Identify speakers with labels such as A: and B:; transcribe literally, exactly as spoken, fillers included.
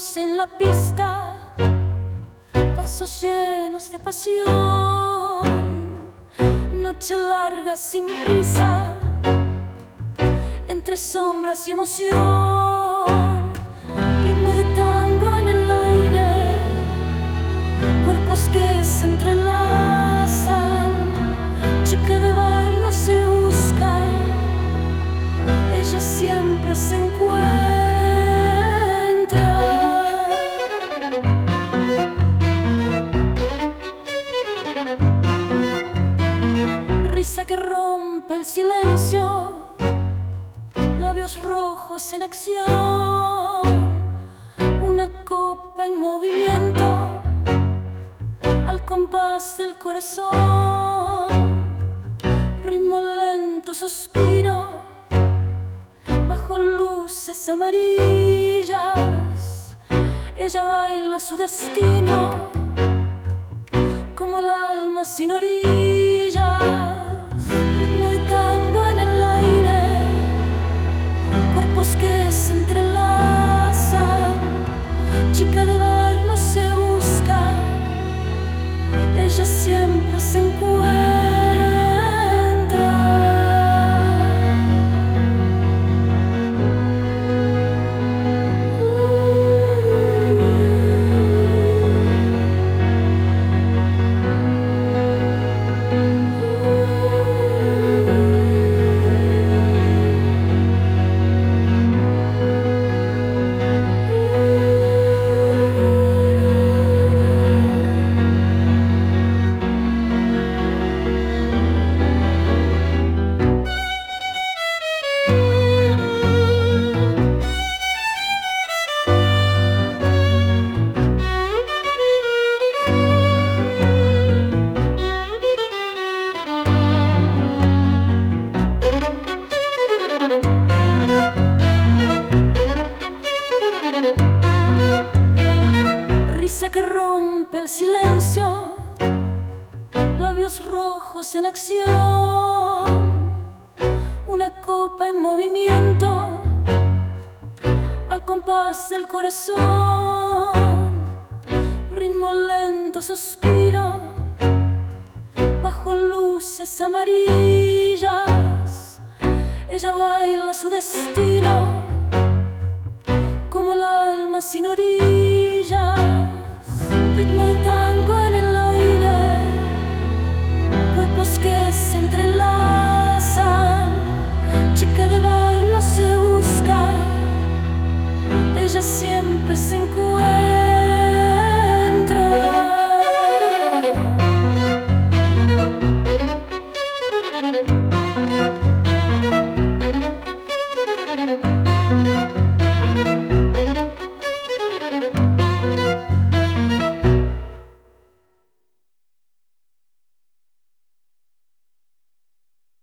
A: Ritmos en la pista, pasos llenos de pasión, noche larga sin prisa, entre sombras y emoción. Ritmo de tango en el aire, cuerpos que se entrelazan, chica de baile se busca, ella siempre se encuentra. Risa que rompe el silencio, labios rojos en acción, una copa en movimiento, al compás del corazón. Ritmo lento, suspiro, bajo luces amarillas, ella baila su destino, como el alma sin orillas. Ritmo de tango en el aire, cuerpos que se entrelazan, chica de baile se busca, ella siempre se encuentra. Risa que rompe el silencio, labios rojos en acción, una copa en movimiento, al compás del corazón. Ritmo lento, suspiro, bajo luces amarillas, ella baila su destino, como el alma sin orillas. Ritmo de tango en el aire, cuerpos que se entrelazan, chica de baile se busca, ella siempre se encuentra.